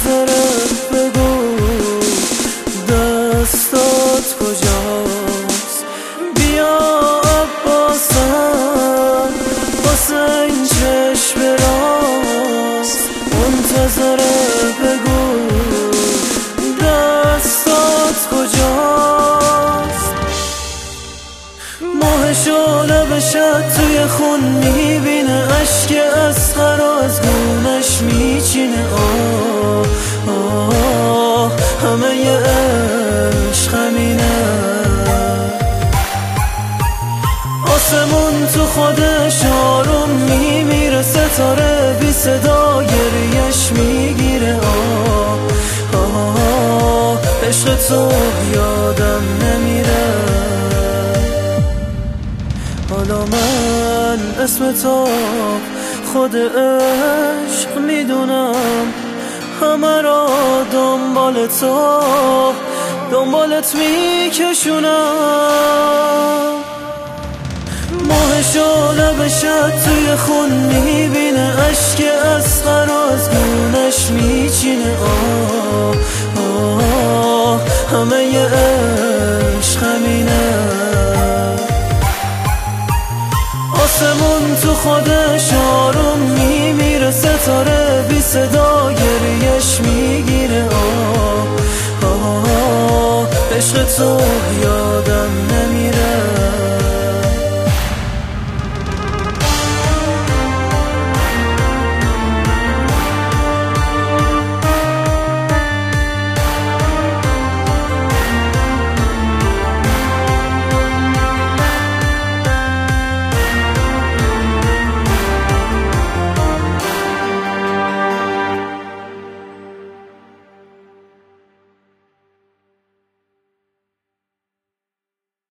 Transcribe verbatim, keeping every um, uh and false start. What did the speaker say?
منتظره بگو دستات کجاست. بیا عباسم واسه این چشم راست، منتظره بگو دستات کجاست. ماه شعله بشد توی خون میبینه، اشک اصغر از گونش میچینه. آه آه همه ی عشق همینه. آسمون تو خودش آروم میمیره، ستاره بی صدا گریش میگیره. آه آه عشق تو یادم نمیره. حالا من اسم تو خود عشق میدونم، همه را دنبال تو دنبالت میکشونم. ماه شعله بشد توی خون میبینه، اشک اصغر از گونش میچینه. آه آه همه ی عشق همینه. آسمون تو خودش آروم میمیره، ستاره بی صدا گریش میگیره. آه آه عشق تو یادم نمیره.